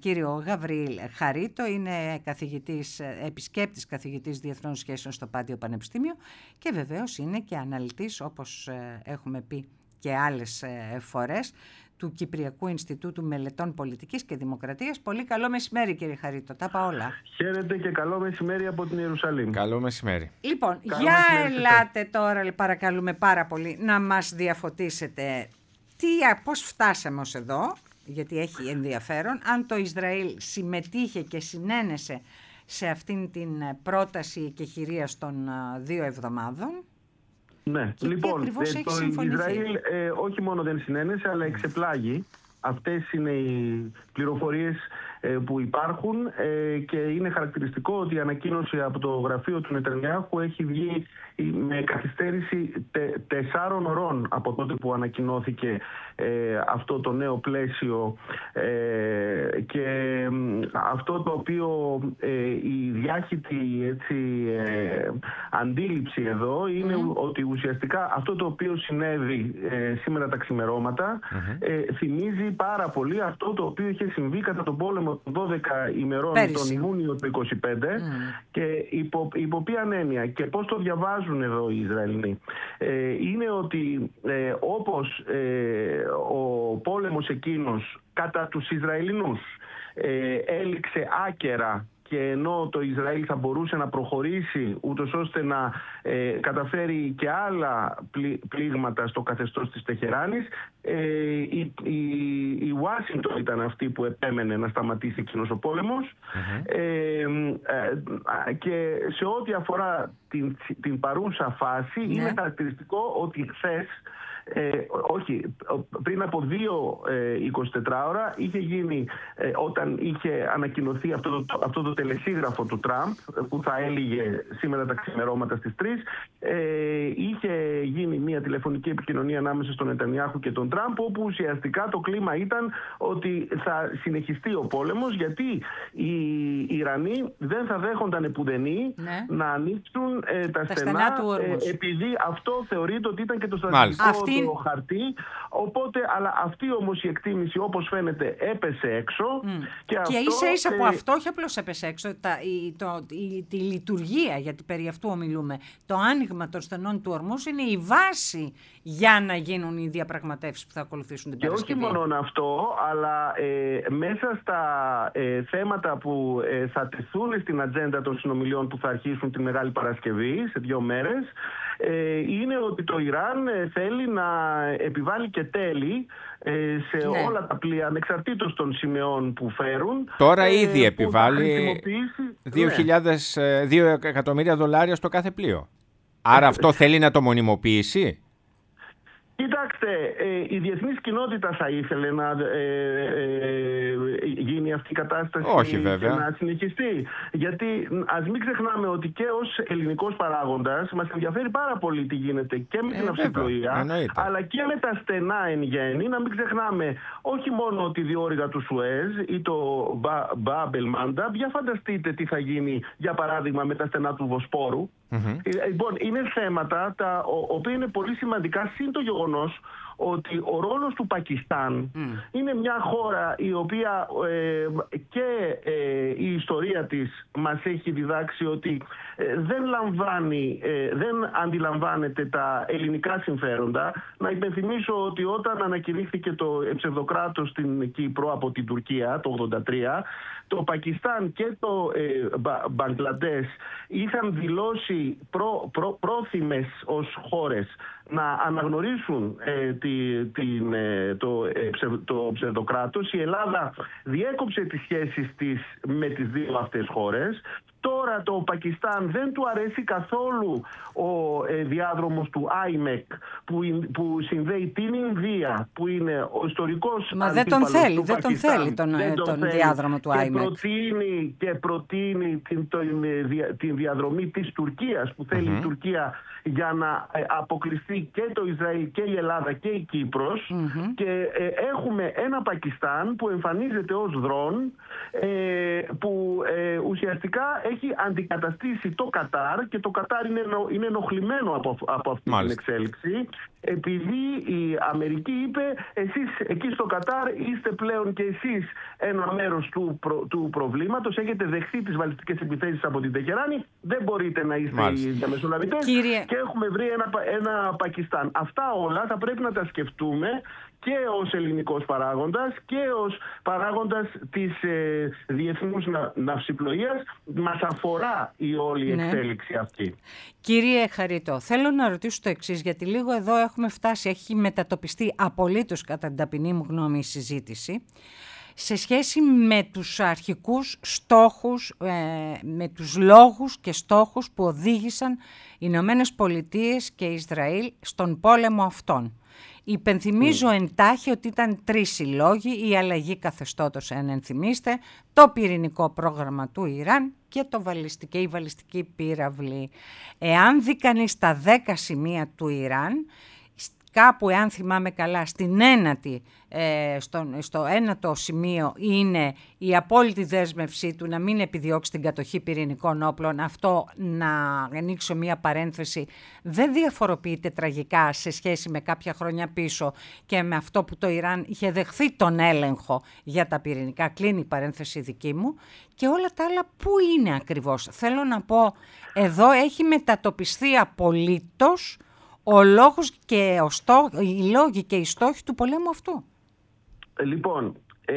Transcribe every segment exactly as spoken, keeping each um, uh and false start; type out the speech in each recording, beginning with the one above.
κύριο Γαβριήλ Χαρίτο, είναι καθηγητής, επισκέπτης καθηγητής διεθνών σχέσεων στο Πάντιο Πανεπιστήμιο και βεβαίως είναι και αναλυτής, όπως έχουμε πει και άλλες φορές, του Κυπριακού Ινστιτούτου Μελετών Πολιτικής και Δημοκρατίας. Πολύ καλό μεσημέρι, κύριε Χαρίτο. Τα είπα όλα. Χαίρετε και καλό μεσημέρι από την Ιερουσαλήμ. Καλό μεσημέρι. Λοιπόν, καλό για μεσημέρι ελάτε τώρα, παρακαλούμε πάρα πολύ, να μας διαφωτίσετε τι, πώς φτάσαμε ως εδώ, γιατί έχει ενδιαφέρον, αν το Ισραήλ συμμετείχε και συνένεσε σε αυτήν την πρόταση εκεχηρίας των δύο εβδομάδων. Ναι, και λοιπόν, ε, το Ισραήλ ε, όχι μόνο δεν συνένεσε, αλλά εξεπλάγει. Αυτές είναι οι πληροφορίες ε, που υπάρχουν ε, και είναι χαρακτηριστικό ότι η ανακοίνωση από το γραφείο του Νετανιάχου έχει βγει με καθυστέρηση τε, τεσσάρων ωρών από τότε που ανακοινώθηκε ε, αυτό το νέο πλαίσιο ε, και ε, αυτό το οποίο ε, η διάχυτη έτσι, ε, αντίληψη εδώ είναι mm. ότι ουσιαστικά αυτό το οποίο συνέβη ε, σήμερα τα ξημερώματα mm-hmm. ε, θυμίζει πάρα πολύ αυτό το οποίο είχε συμβεί κατά τον πόλεμο των δώδεκα ημερών Πέρυσι. τον Ιούνιο του είκοσι πέντε mm. και υπό, υπό ποια έννοια και πώς το διαβάζουν εδώ οι Ισραηλοί. Ε, είναι ότι ε, όπως ε, ο πόλεμος εκείνος κατά τους Ισραηλινούς ε, έληξε άκερα και ενώ το Ισραήλ θα μπορούσε να προχωρήσει ούτως ώστε να ε, καταφέρει και άλλα πλή, πλήγματα στο καθεστώς της Τεχεράνης, ε, η, η, η Ουάσιγκτον ήταν αυτή που επέμενε να σταματήσει εκείνος ο πόλεμος mm-hmm. ε, ε, και σε ό,τι αφορά την, την παρούσα φάση mm-hmm. είναι χαρακτηριστικό ότι χθες Ε, όχι, πριν από δύο ε, εικοσιτετράωρα είχε γίνει ε, όταν είχε ανακοινωθεί αυτό το, αυτό το τελεσίγραφο του Τραμπ που θα έλυγε σήμερα τα ξημερώματα στις τρεις, ε, είχε γίνει μια τηλεφωνική επικοινωνία ανάμεσα στον Νετανιάχου και τον Τραμπ, όπου ουσιαστικά το κλίμα ήταν ότι θα συνεχιστεί ο πόλεμος, γιατί οι Ιρανοί δεν θα δέχονταν επουδενή ναι. να ανοίξουν ε, τα, τα στενά, στενά του ε, επειδή αυτό θεωρείται ότι ήταν και το στρατηγικό Αυτή... το χαρτί, οπότε, αλλά αυτή όμως η εκτίμηση όπως φαίνεται έπεσε έξω mm. και, και αυτό, ίσα ίσα ε... από αυτό όχι απλώς έπεσε έξω, τα, η, το, η, τη λειτουργία, γιατί περί αυτού ομιλούμε, το άνοιγμα των στενών του ορμούς είναι η βάση για να γίνουν οι διαπραγματεύσεις που θα ακολουθήσουν την Παρασκευή. Και όχι μόνο αυτό, αλλά ε, μέσα στα ε, θέματα που ε, θα τεθούν στην ατζέντα των συνομιλιών που θα αρχίσουν τη Μεγάλη Παρασκευή σε δύο μέρες, ε, είναι ότι το Ιράν ε, θέλει να επιβάλλει και τέλη ε, σε ναι. όλα τα πλοία, ανεξαρτήτως των σημεών που φέρουν. Τώρα ε, ήδη επιβάλλει δύο εκατομμύρια δολάρια στο κάθε πλοίο. Άρα αυτό θέλει να το μονιμοποιήσει. Κοιτάξτε, ε, η διεθνής κοινότητα θα ήθελε να ε, ε, γίνει αυτή η κατάσταση. Όχι, βέβαια. Και να συνεχιστεί. Γιατί ας μην ξεχνάμε ότι και ως ελληνικός παράγοντας μας ενδιαφέρει πάρα πολύ τι γίνεται και με την ε, αυσιπλοεία, αλλά και με τα στενά εν γέννη. Να μην ξεχνάμε όχι μόνο τη διόρυγα του Σουέζ ή το Μπάμπελ Μάντα. Για φανταστείτε τι θα γίνει, για παράδειγμα, με τα στενά του Βοσπόρου. Mm-hmm. Λοιπόν, είναι θέματα τα οποία είναι πολύ σημαντικά, συν το γεγονός ότι ο ρόλος του Πακιστάν mm. είναι μια χώρα η οποία ε, και ε, η ιστορία της μας έχει διδάξει ότι ε, δεν λαμβάνει, ε, δεν αντιλαμβάνεται τα ελληνικά συμφέροντα. Να υπενθυμίσω ότι όταν ανακηρύχθηκε το ψευδοκράτος στην Κύπρο από την Τουρκία το ογδόντα τρία, το Πακιστάν και το ε, Μπα, Μπαγκλαντές είχαν δηλώσει προ, προ, πρόθυμες ως χώρες να αναγνωρίσουν ε, τη, την, ε, το, ε, ψευ, το ψευδοκράτος. Η Ελλάδα διέκοψε τις σχέσεις της με τις δύο αυτές χώρες. Τώρα το Πακιστάν δεν του αρέσει καθόλου ο ε, διάδρομος του άιμεκ που, που συνδέει την Ινδία, που είναι ο ιστορικός Μα δεν τον θέλει, του δεν τον θέλει τον, δεν τον τον θέλει. διάδρομο του άιμεκ. Προτείνει, και προτείνει την, την, την διαδρομή της Τουρκίας που θέλει mm-hmm. η Τουρκία για να αποκλειστεί μεταξύ και το Ισραήλ και η Ελλάδα και η Κύπρος mm-hmm. και ε, έχουμε ένα Πακιστάν που εμφανίζεται ως δρόν ε, που ε, ουσιαστικά έχει αντικαταστήσει το Κατάρ και το Κατάρ είναι, είναι ενοχλημένο από, από αυτή Μάλιστα. την εξέλιξη επειδή η Αμερική είπε εσείς εκεί στο Κατάρ είστε πλέον και εσείς ένα μέρος του, προ, του προβλήματος, έχετε δεχθεί τις βαλιστικές επιθέσεις από την Τεχεράνη, δεν μπορείτε να είστε Μάλιστα. οι διαμεσολαβητές Κύριε... και έχουμε βρει ένα, ένα Πακιστάν. Αυτά όλα θα πρέπει να τα σκεφτούμε και ως ελληνικός παράγοντας και ως παράγοντας της ε, διεθνούς να, ναυσιπλοείας. Μας αφορά η όλη ναι. εξέλιξη αυτή. Κύριε Χαρίτο, θέλω να ρωτήσω το εξής, γιατί λίγο εδώ έχουμε φτάσει, έχει μετατοπιστεί απολύτως κατά την ταπεινή μου γνώμη η συζήτηση, σε σχέση με τους αρχικούς στόχους, ε, με τους λόγους και στόχους που οδήγησαν οι Ηνωμένες Πολιτείες και Ισραήλ στον πόλεμο αυτόν. Υπενθυμίζω mm. εντάχει ότι ήταν τρεις οι λόγοι: η αλλαγή καθεστώτος, αν ενθυμίστε, το πυρηνικό πρόγραμμα του Ιράν και το βαλιστική, η βαλιστική πύραυλη. Εάν δει κανείς τα δέκα σημεία του Ιράν, κάπου, εάν θυμάμαι καλά, στην ένατη, ε, στο, στο ένατο σημείο είναι η απόλυτη δέσμευσή του να μην επιδιώξει την κατοχή πυρηνικών όπλων. Αυτό, να ανοίξω μία παρένθεση, δεν διαφοροποιείται τραγικά σε σχέση με κάποια χρόνια πίσω και με αυτό που το Ιράν είχε δεχθεί τον έλεγχο για τα πυρηνικά. Κλείνει η παρένθεση δική μου. Και όλα τα άλλα πού είναι ακριβώς? Θέλω να πω, εδώ έχει μετατοπιστεί απολύτως ο λόγος και ο στό, οι λόγοι και οι στόχοι του πολέμου αυτού. Λοιπόν,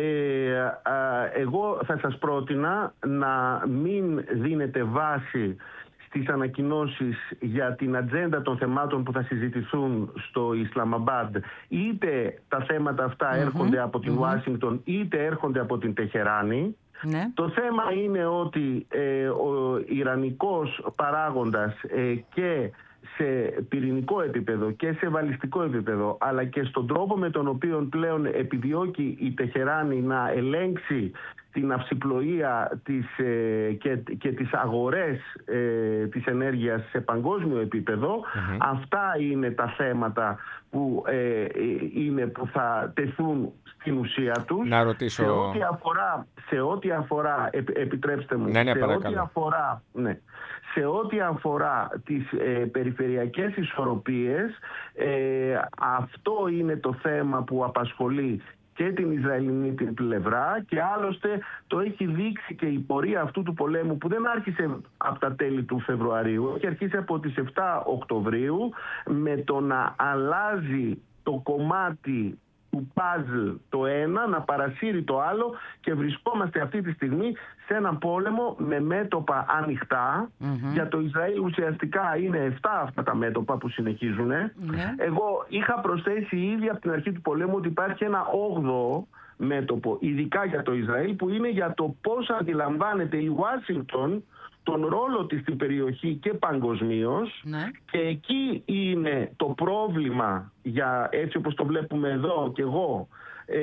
ε, α, εγώ θα σας πρότεινα να μην δίνετε βάση στις ανακοινώσεις για την ατζέντα των θεμάτων που θα συζητηθούν στο Ισλαμαμπάντ. Είτε τα θέματα αυτά mm-hmm. έρχονται από την Ουάσιγκτον, mm-hmm. είτε έρχονται από την Τεχεράνη. Ναι. Το θέμα είναι ότι ε, ο ιρανικός παράγοντας ε, και σε πυρηνικό επίπεδο και σε βαλιστικό επίπεδο, αλλά και στον τρόπο με τον οποίο πλέον επιδιώκει η Τεχεράνη να ελέγξει την αυσιπλοεία της, ε, και, και τις αγορές ε, της ενέργειας σε παγκόσμιο επίπεδο. Mm-hmm. Αυτά είναι τα θέματα που, ε, είναι, που θα τεθούν στην ουσία τους. Να ρωτήσω... Σε ό,τι αφορά, σε ό,τι αφορά επ, επιτρέψτε μου, ναι, ναι, σε ό,τι αφορά... Ναι, σε ό,τι αφορά τις ε, περιφερειακές ισορροπίες, ε, αυτό είναι το θέμα που απασχολεί και την Ισραηλινή την πλευρά και άλλωστε το έχει δείξει και η πορεία αυτού του πολέμου που δεν άρχισε από τα τέλη του Φεβρουαρίου, έχει αρχίσει από τις επτά Οκτωβρίου με το να αλλάζει το κομμάτι του παζλ το ένα, να παρασύρει το άλλο και βρισκόμαστε αυτή τη στιγμή σε έναν πόλεμο με μέτωπα ανοιχτά. Mm-hmm. Για το Ισραήλ ουσιαστικά είναι επτά αυτά τα μέτωπα που συνεχίζουν. Mm-hmm. Εγώ είχα προσθέσει ήδη από την αρχή του πολέμου ότι υπάρχει ένα όγδοο μέτωπο, ειδικά για το Ισραήλ, που είναι για το πώς αντιλαμβάνεται η Ουάσιγκτον τον ρόλο της στην περιοχή και παγκοσμίως. Ναι. Και εκεί είναι το πρόβλημα, για, έτσι όπως το βλέπουμε εδώ και εγώ, ε,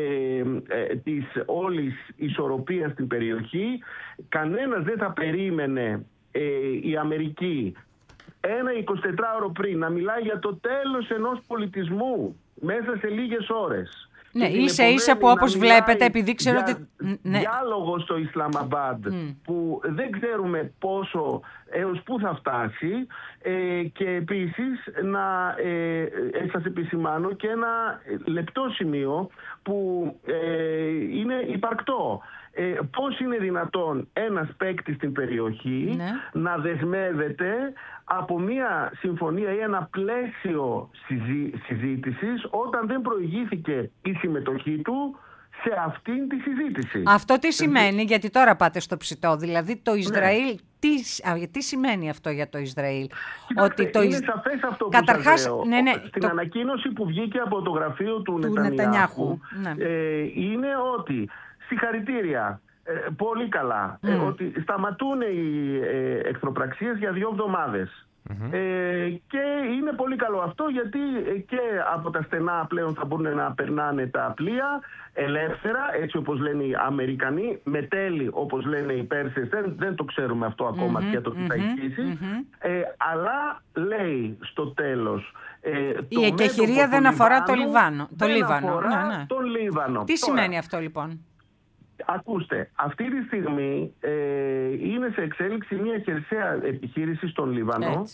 ε, της όλης ισορροπίας στην περιοχή. Κανένας δεν θα περίμενε ε, η Αμερική ένα εικοσιτετράωρο πριν να μιλάει για το τέλος ενός πολιτισμού μέσα σε λίγες ώρες. Ναι, ίσα ίσα που όπως βλέπετε, επειδή ξέρω ότι... Ναι. Διάλογο στο Ισλαμαμπάντ mm. που δεν ξέρουμε πόσο έως πού θα φτάσει ε, και επίσης να ε, ε, σας επισημάνω και ένα λεπτό σημείο που ε, είναι υπαρκτό. Ε, πώς είναι δυνατόν ένας παίκτης στην περιοχή ναι. να δεσμεύεται από μια συμφωνία ή ένα πλαίσιο συζή, συζήτησης όταν δεν προηγήθηκε η συμμετοχή του σε αυτήν τη συζήτηση. Αυτό τι σημαίνει, γιατί τώρα πάτε στο ψητό, δηλαδή το Ισραήλ, ναι. τι, α, τι σημαίνει αυτό για το Ισραήλ? Κοιτάξτε, ότι το είναι Ισ... σαφές αυτό που Καταρχάς, σας λέω. Ναι, ναι, Στην το... ανακοίνωση που βγήκε από το γραφείο του, του Νετανιάχου, Νετανιάχου ναι. ε, είναι ότι συγχαρητήρια. Ε, πολύ καλά. Mm. Ε, ότι σταματούν οι ε, εχθροπραξίες για δύο εβδομάδες. Mm-hmm. Ε, και είναι πολύ καλό αυτό γιατί και από τα στενά πλέον θα μπορούν να περνάνε τα πλοία ελεύθερα, έτσι όπως λένε οι Αμερικανοί, με τέλη όπως λένε οι Πέρσες, δεν, δεν το ξέρουμε αυτό ακόμα mm-hmm. για το τι θα ισχύσει. Mm-hmm. Ε, αλλά λέει στο τέλος Ε, η εκεχηρία δεν αφορά το Λιβάνο. Το δεν Λίβανο. αφορά Ναι, ναι. τον Λίβανο. Τι Τώρα, σημαίνει αυτό λοιπόν? Ακούστε, αυτή τη στιγμή ε, είναι σε εξέλιξη μια χερσαία επιχείρηση στον Λίβανο.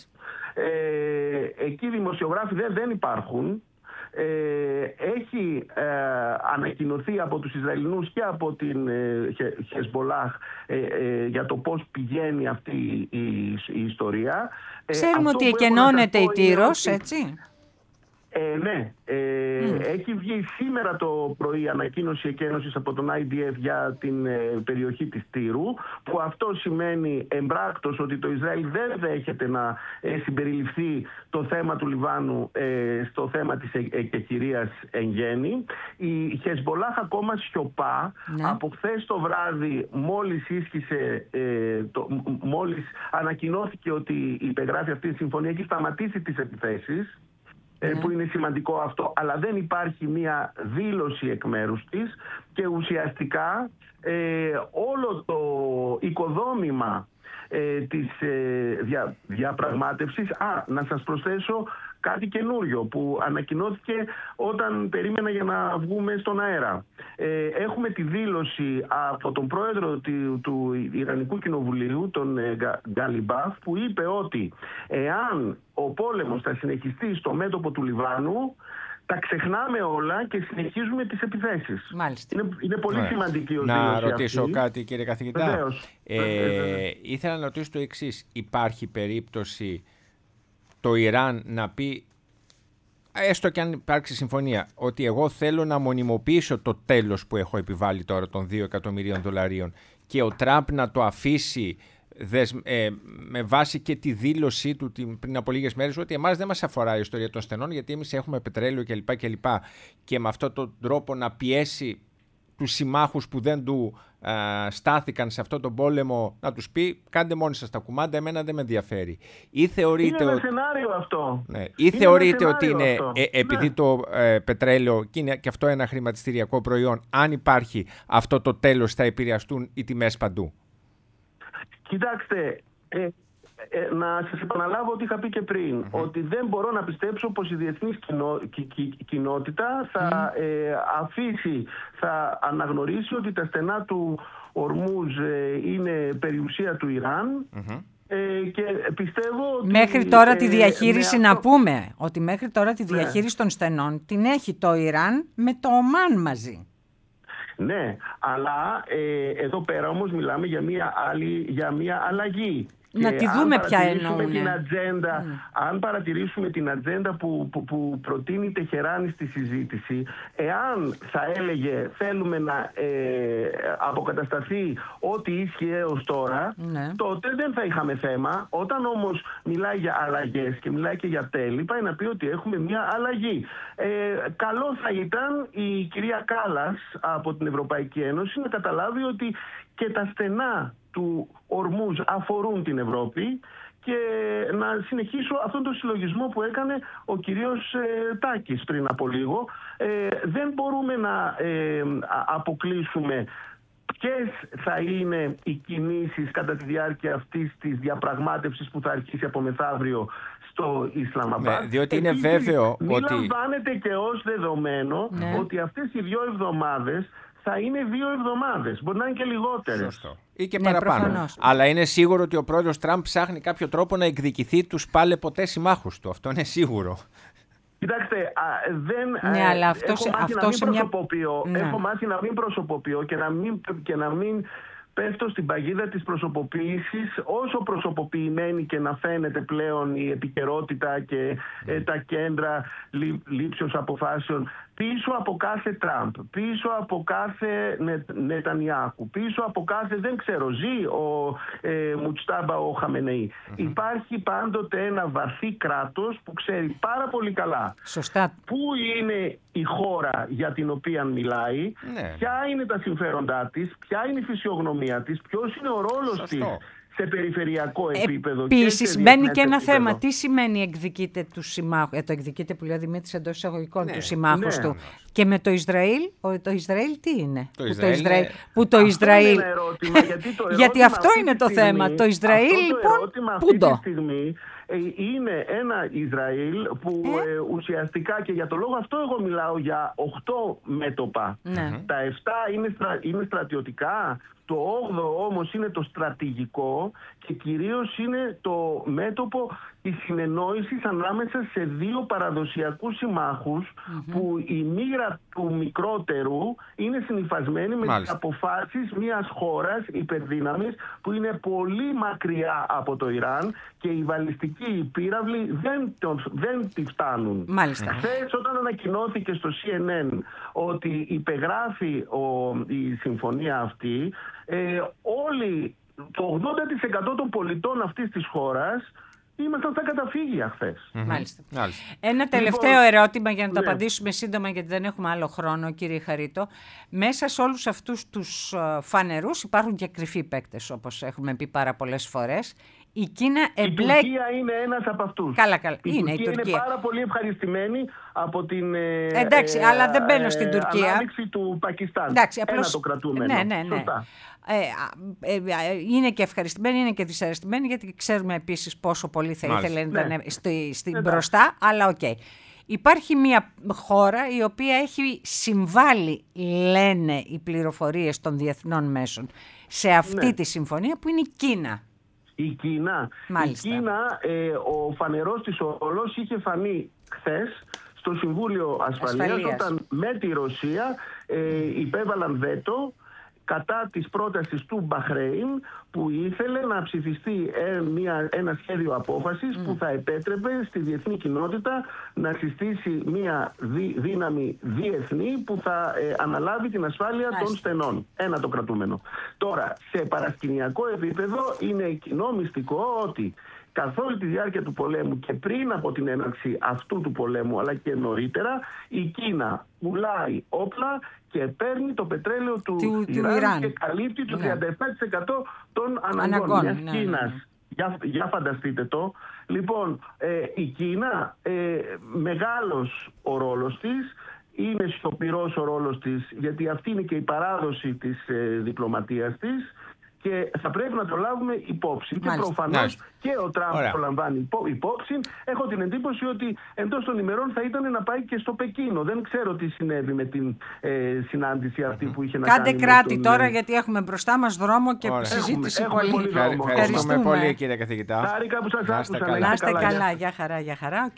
Ε, εκεί οι δημοσιογράφοι δεν, δεν υπάρχουν. Ε, έχει ε, ανακοινωθεί από τους Ισραηλινούς και από την ε, Χεσμπολάχ ε, ε, για το πώς πηγαίνει αυτή η, η, η ιστορία. Ξέρουμε ε, ότι εκενώνεται η Τύρος, έτσι. Ε, ναι, ε, Mm. έχει βγει σήμερα το πρωί ανακοίνωση εκένωσης από τον άι ντι εφ για την ε, περιοχή της Τύρου, που αυτό σημαίνει εμπράκτος ότι το Ισραήλ δεν δέχεται να ε, συμπεριληφθεί το θέμα του Λιβάνου ε, στο θέμα της ε, εκεχηρίας εν γέννη. Η Χεσμπολάχ ακόμα σιωπά. Ναι. Από χθες το βράδυ, μόλις ίσχυσε, ε, το, μόλις ανακοινώθηκε ότι υπεγράφει αυτή η συμφωνία, έχει σταματήσει τις επιθέσεις. Ναι. Που είναι σημαντικό αυτό, αλλά δεν υπάρχει μία δήλωση εκ μέρους της και ουσιαστικά ε, όλο το οικοδόμημα ε, της ε, δια, διαπραγμάτευσης. Α, να σας προσθέσω κάτι καινούριο που ανακοινώθηκε όταν περίμενα για να βγούμε στον αέρα. Ε, έχουμε τη δήλωση από τον πρόεδρο του, του Ιρανικού Κοινοβουλίου, τον ε, Γκαλιμπάφ, που είπε ότι εάν ο πόλεμος θα συνεχιστεί στο μέτωπο του Λιβάνου, τα ξεχνάμε όλα και συνεχίζουμε τις επιθέσεις. Μάλιστα. Είναι, είναι πολύ Ωραία. σημαντική ο Να ρωτήσω αυτή. κάτι, κύριε καθηγητά. Βεβαίως. Ε, Βεβαίως. ήθελα να ρωτήσω το εξής. Υπάρχει περίπτωση το Ιράν να πει, έστω και αν υπάρξει συμφωνία, ότι εγώ θέλω να μονιμοποιήσω το τέλος που έχω επιβάλει τώρα των δύο εκατομμυρίων δολαρίων και ο Τραμπ να το αφήσει δεσ, ε, με βάση και τη δήλωσή του πριν από λίγες μέρες ότι εμάς δεν μας αφορά η ιστορία των στενών γιατί εμείς έχουμε πετρέλαιο κλπ. κλπ. Και με αυτόν τον τρόπο να πιέσει τους συμμάχους που δεν του α, στάθηκαν σε αυτόν τον πόλεμο, να τους πει κάντε μόνοι σας τα κουμάντα, εμένα δεν με ενδιαφέρει. Ή θεωρείτε είναι ένα ότι... σενάριο αυτό. Ναι. Ή είναι θεωρείτε ότι είναι ε, επειδή ναι. το ε, πετρέλαιο και, είναι, και αυτό ένα χρηματιστηριακό προϊόν, αν υπάρχει αυτό το τέλος θα επηρεαστούν οι τιμές παντού? Κοιτάξτε, ε, ε, να σας επαναλάβω ότι είχα πει και πριν, mm-hmm. ότι δεν μπορώ να πιστέψω πως η διεθνής κοινό, κι, κι, κοινότητα θα mm. ε, αφήσει, θα αναγνωρίσει ότι τα στενά του Ορμούζ ε, είναι περιουσία του Ιράν. Mm-hmm. Ε, και πιστεύω ότι, μέχρι τώρα ε, τη διαχείριση, ε, να αυτό... πούμε ότι μέχρι τώρα τη διαχείριση ναι. των στενών την έχει το Ιράν με το Ομάν μαζί. Ναι, αλλά ε, εδώ πέρα όμως μιλάμε για μια, άλλη, για μια αλλαγή. Να και τη δούμε ποια εννοούμε. εννοούν. Ατζέντα, mm. Αν παρατηρήσουμε την ατζέντα που, που, που προτείνει Τεχεράνη στη συζήτηση, εάν θα έλεγε θέλουμε να ε, αποκατασταθεί ό,τι ίσχυε έως τώρα, ναι. τότε δεν θα είχαμε θέμα. Όταν όμως μιλάει για αλλαγές και μιλάει και για τέλη, πάει να πει ότι έχουμε μια αλλαγή. Ε, καλό θα ήταν η κυρία Κάλλας από την Ευρωπαϊκή Ένωση να καταλάβει ότι και τα στενά του Ορμούζ αφορούν την Ευρώπη και να συνεχίσω αυτόν τον συλλογισμό που έκανε ο κυρίος ε, Τάκης πριν από λίγο. Ε, δεν μπορούμε να ε, αποκλείσουμε ποιες θα είναι οι κινήσεις κατά τη διάρκεια αυτής της διαπραγμάτευσης που θα αρχίσει από μεθαύριο στο Ισλαμαμπάτ. Ναι, διότι είναι Επίσης, βέβαιο μην ότι... λαμβάνεται και ως δεδομένο ναι. ότι αυτές οι δύο εβδομάδες θα είναι δύο εβδομάδες. Μπορεί να είναι και λιγότερες. Σωστό. Ή και ναι, παραπάνω. προφανώς. Αλλά είναι σίγουρο ότι ο πρόεδρος Τραμπ ψάχνει κάποιο τρόπο να εκδικηθεί τους πάλε ποτέ συμμάχους του. Αυτό είναι σίγουρο. Κοιτάξτε, α, δεν, ναι, ε, αλλά αυτό, έχω μάθει αυτό να μην σε μια... προσωποποιώ, ναι. έχω μάθει να μην προσωποποιώ και να μην, και να μην πέφτω στην παγίδα της προσωποποίησης, όσο προσωποποιημένη και να φαίνεται πλέον η επικαιρότητα και ε, τα κέντρα λή, λήψεως αποφάσεων. Πίσω από κάθε Τραμπ, πίσω από κάθε Νε, Νετανιάχου, πίσω από κάθε, δεν ξέρω, ζει ο ε, Μουτστάμπα ο Χαμενεή. Mm-hmm. Υπάρχει πάντοτε ένα βαθύ κράτος που ξέρει πάρα πολύ καλά Σωστά. πού είναι η χώρα για την οποία μιλάει, ναι. ποια είναι τα συμφέροντά της, ποια είναι η φυσιογνωμία της, ποιος είναι ο ρόλος Σωστό. της σε περιφερειακό επίπεδο. Επίσης, μπαίνει και ένα επίπεδο. θέμα. Τι σημαίνει εκδικείται του συμμάχου, ε, το εκδικείται που λέει ο Δημήτρης εντός εισαγωγικών, ναι, του συμμάχους ναι. του. Και με το Ισραήλ, ο, το Ισραήλ τι είναι? Το που Ισραήλ, το Ισραήλ, είναι... που το αυτό Ισραήλ... είναι ένα ερώτημα, γιατί, το γιατί αυτό είναι το στιγμή, θέμα. Το Ισραήλ, αυτό το λοιπόν, ερώτημα πού αυτή το? τη στιγμή είναι ένα Ισραήλ που ε? Ε, ουσιαστικά, και για το λόγο αυτό εγώ μιλάω για οκτώ μέτωπα. Ναι. Τα εφτά είναι, στρα, είναι στρατιωτικά, το όγδοο όμως είναι το στρατηγικό και κυρίως είναι το μέτωπο της συνεννόησης ανάμεσα σε δύο παραδοσιακούς συμμάχους, mm-hmm. που η μοίρα του μικρότερου είναι συνυφασμένη με τις αποφάσεις μιας χώρας υπερδύναμης που είναι πολύ μακριά από το Ιράν και οι βαλιστικοί πύραυλοι δεν, δεν τη φτάνουν. Μάλιστα. Χθες όταν ανακοινώθηκε στο σι εν εν ότι υπεγράφει ο, η συμφωνία αυτή, ε, όλοι, το ογδόντα τοις εκατό των πολιτών αυτής της χώρας ήμασταν στα καταφύγια χθες. Mm-hmm. Μάλιστα. Μάλιστα. Ένα τελευταίο λοιπόν, ερώτημα για να το ναι. απαντήσουμε σύντομα, γιατί δεν έχουμε άλλο χρόνο, κύριε Χαρίτο. Μέσα σε όλους αυτούς τους φανερούς υπάρχουν και κρυφοί παίκτες, όπως έχουμε πει πάρα πολλές φορές. Η Κίνα εμπλέκει. Η Τουρκία είναι ένας από αυτούς. Καλά, καλά. Η, είναι, Τουρκία η Τουρκία είναι πάρα πολύ ευχαριστημένη από την εντάξει, ε, αλλά δεν μπαίνω στην Τουρκία. Ανάμειξη του Πακιστάν. Εντάξει, απλώς, ένα το κρατούμενο. Ναι, ναι, ναι. Ε, ε, είναι και ευχαριστημένοι, είναι και δυσαρεστημένοι, γιατί ξέρουμε επίσης πόσο πολύ θα Μάλιστα. ήθελε να ήταν στη, στην μπροστά, αλλά οκ. Okay. Υπάρχει μια χώρα η οποία έχει συμβάλει, λένε οι πληροφορίες των διεθνών μέσων, σε αυτή ναι. τη συμφωνία, που είναι η Κίνα. Η Κίνα, Μάλιστα. η Κίνα ε, ο φανερός της όλος είχε φανεί χθες στο Συμβούλιο Ασφαλείας, Ασφαλείας. όταν με τη Ρωσία ε, υπέβαλαν βέτο κατά της πρότασης του Μπαχρέιν, που ήθελε να ψηφιστεί ε, μια, ένα σχέδιο απόφασης mm. που θα επέτρεπε στη διεθνή κοινότητα να συστήσει μια δι, δύναμη διεθνή που θα ε, αναλάβει την ασφάλεια Άς. των στενών. Ένα το κρατούμενο. Τώρα, σε παρασκηνιακό επίπεδο είναι κοινό μυστικό ότι καθ' όλη τη διάρκεια του πολέμου και πριν από την έναρξη αυτού του πολέμου, αλλά και νωρίτερα, η Κίνα πουλάει όπλα και παίρνει το πετρέλαιο του, του, Ιράν, του Ιράν και καλύπτει το ναι. τριάντα επτά τοις εκατό των αναγκών μιας ναι, Κίνας. Ναι. Για, για φανταστείτε το. Λοιπόν, ε, η Κίνα, ε, μεγάλος ο ρόλος της, είναι σιωπηρός ο ρόλος της, γιατί αυτή είναι και η παράδοση της ε, διπλωματίας της, και θα πρέπει να το λάβουμε υπόψη. Μάλιστα. Και προφανώς και ο Τραμπ το λαμβάνει υπόψη. Έχω την εντύπωση ότι εντός των ημερών θα ήταν να πάει και στο Πεκίνο. Δεν ξέρω τι συνέβη με την ε, συνάντηση αυτή που είχε να Κάντε κάνει. Κάντε κράτη τον... τώρα, γιατί έχουμε μπροστά μας δρόμο και Ωραία. συζήτηση έχουμε, πολύ. Έχουμε πολύ Ευχαριστούμε πολύ, κύριε καθηγητά. Χάρηκα που σας άκουσα. Να είστε καλά. Γεια χαρά, για χαρά.